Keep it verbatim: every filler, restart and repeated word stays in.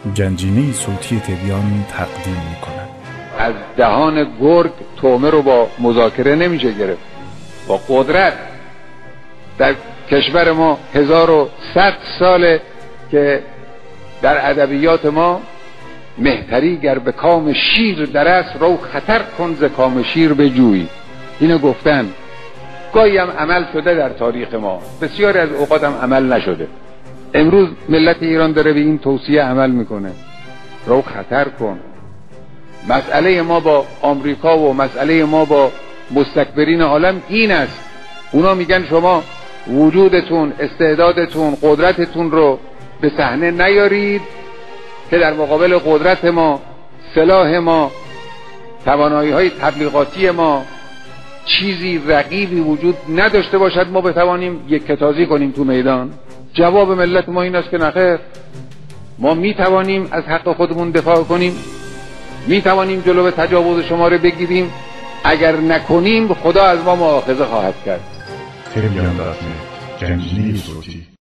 گنجینه صوتی تبیان تقدیم می‌کند. از دهان گرگ طعمه رو با مذاکره نمیشه گرفت، با قدرت. در کشور ما هزار و صد ساله که در ادبیات ما مهتری گر به کام شیر در است، رو خطر کن ز کام شیر به جوی. اینو گفتن. گاهی هم عمل شده در تاریخ ما، بسیاری از اوقات هم عمل نشده. امروز ملت ایران داره به این توصیه عمل میکنه، رو خطر کن. مسئله ما با آمریکا و مسئله ما با مستکبرین عالم این است، اونا میگن شما وجودتون، استعدادتون، قدرتتون رو به صحنه نیارید که در مقابل قدرت ما، سلاح ما، توانایی های تبلیغاتی ما چیزی رقیبی وجود نداشته باشد ما بتوانیم یک کتازی کنیم تو میدان. جواب ملت ما این است که نخیر، ما میتوانیم از حق خودمون دفاع کنیم، میتوانیم جلو تجاوز شما رو بگیریم. اگر نکنیم خدا از ما مؤاخذه خواهد کرد. تبیان دات نت، گنجینه صوتی.